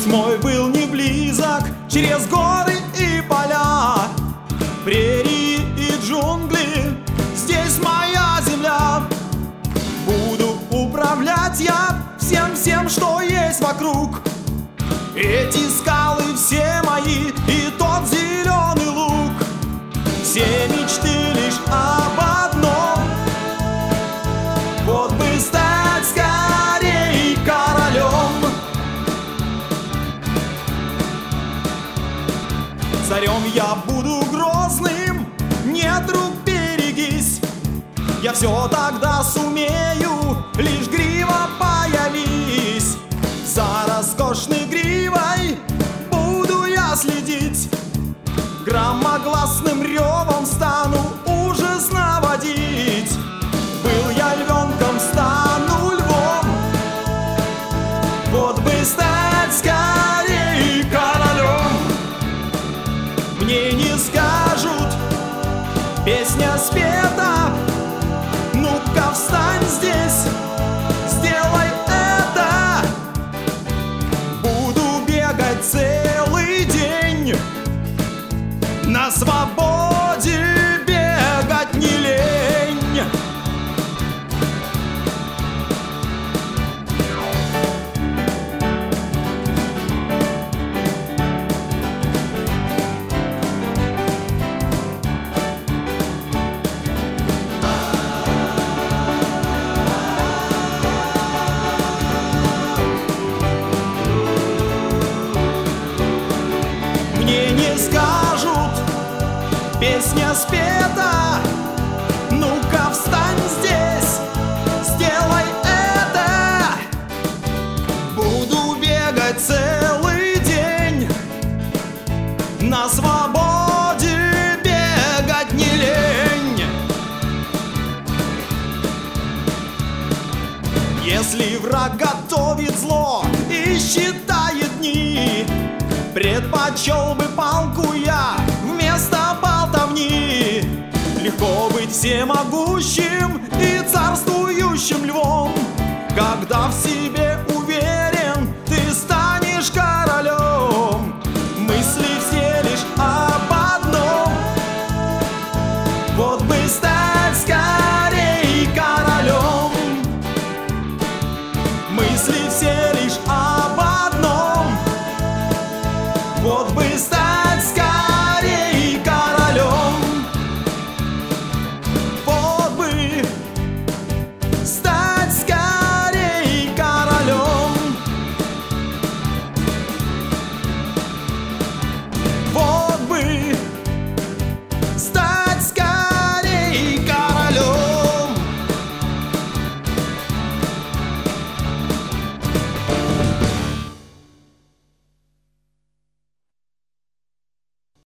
Путь мой был не близок через горы и поля, прерии и джунгли, здесь моя земля. Буду управлять я всем, что есть вокруг. Эти скалы все мои и тот зеленый луг. Все мечты лишь об одном, вот бы стать скорей королем. Царем я буду грозным, не, друг, берегись. Я все тогда сумею, лишь грива появись. За роскошной гривой буду я следить, громогласным ревом стану ужас наводить. Был я львенком, стану львом, вот бы стать скорей королем. Мне не скажут, песня спета, ну-ка встань здесь, сделай это. Буду бегать целый день, на свободе бегать не лень. Мне не скажут, песня спета, ну-ка встань здесь, сделай это. Буду бегать целый день, на свободе бегать не лень. Если враг готовит зло и считает дни, предпочел бы палку я вместо болтовни. Легко быть всемогущим и царствующим львом,